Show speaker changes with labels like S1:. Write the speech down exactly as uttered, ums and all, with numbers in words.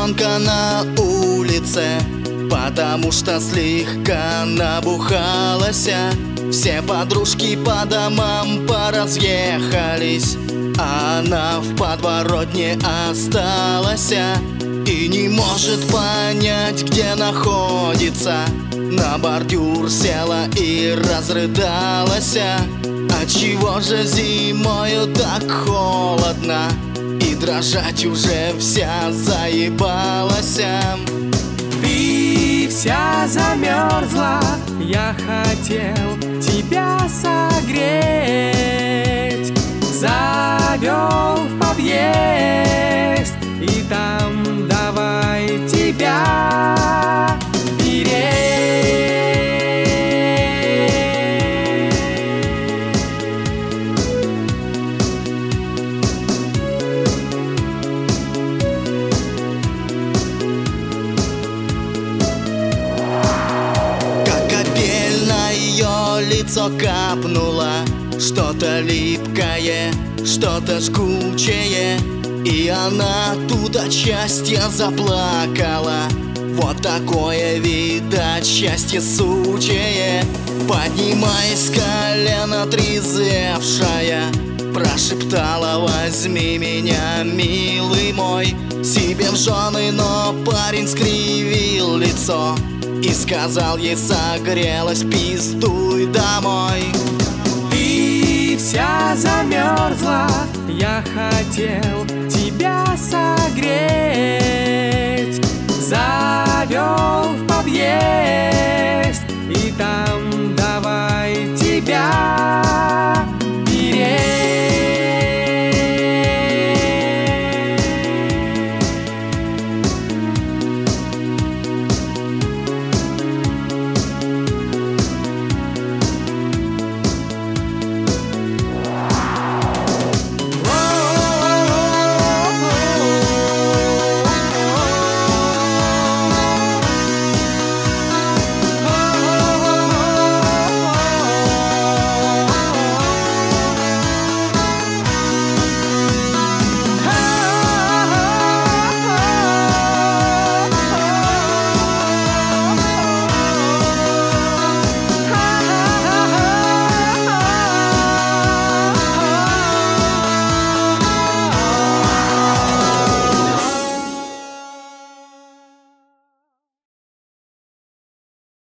S1: девчонка на улице, потому что слегка набухалась. Все подружки по домам поразъехались, а она в подворотне осталась и не может понять, где находится. На бордюр села и разрыдалась. Отчего же зимою так холодно, и дрожать уже вся заебалась?
S2: Ты вся замерзла, я хотел тебя согреть. Завел в подъезд, и там давай тебя переть.
S1: Лицо капнуло что-то липкое, что-то жгучее, и она тут от счастья заплакала. Вот такое, видать, счастье сучее. Поднимаясь с колена трезвевшая, прошептала: возьми меня, милый мой, себе в жены. Но парень скривил лицо и сказал ей: согрелась, пиздуй домой.
S2: Ты вся замерзла, я хотел тебя согреть. Завел в подъезд, и там давай тебя